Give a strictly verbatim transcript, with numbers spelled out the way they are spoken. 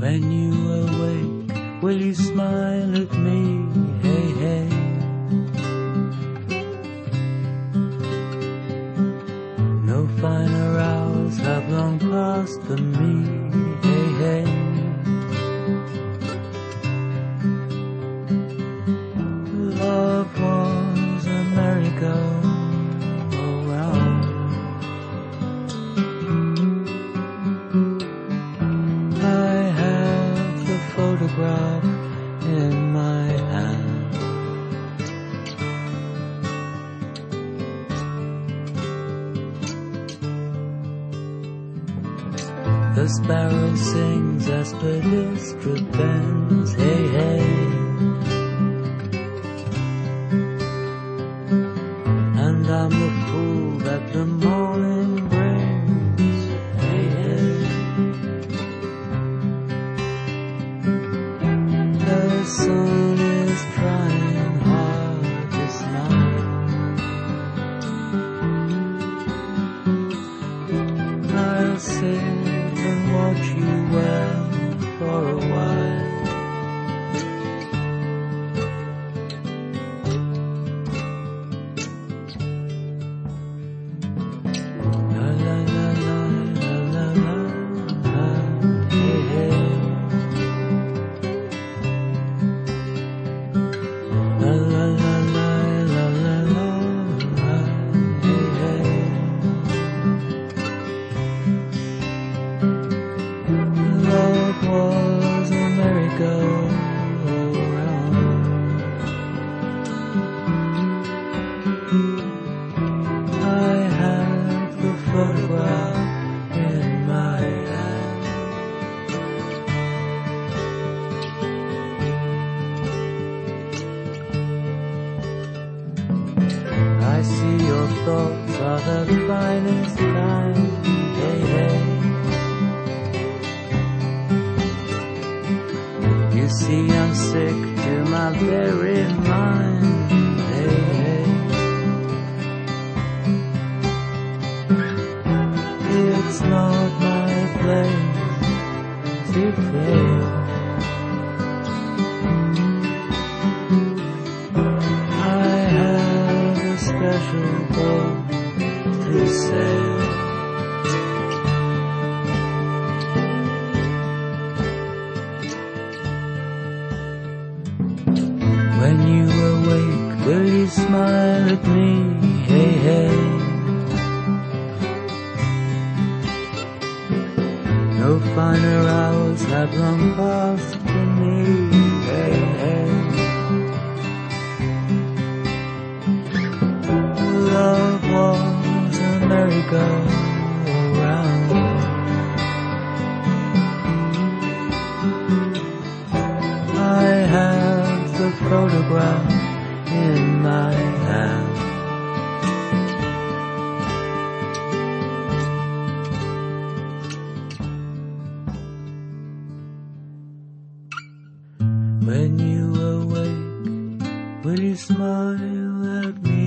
When you awake, will you smile at me? Hey, hey. No finer hours have long passed for me. Hey, hey. Love was a merry-go-round. I have the photograph in my hand. The sparrow sings as per district bends. Hey, hey. And I'm the fool that the morning brings. Hey, hey. The sun is trying hard to smile. I'll sit and watch you well for a while. La la la la la la la la, hey, hey. La la la la la la la la, hey, hey. Love was a merry-go-round. I have the photograph in my hand. I see your thoughts are the finest kind. Hey, hey. You see I'm sick to my very mind. Hey, hey. It's not my place to fail. I have a special boat to sail. When you awake, will you smile at me? Hey, hey. No finer hours have long passed for me. Hey, hey. Love was a merry-go-round. I have the photograph in my hand. When you awake, will you smile at me?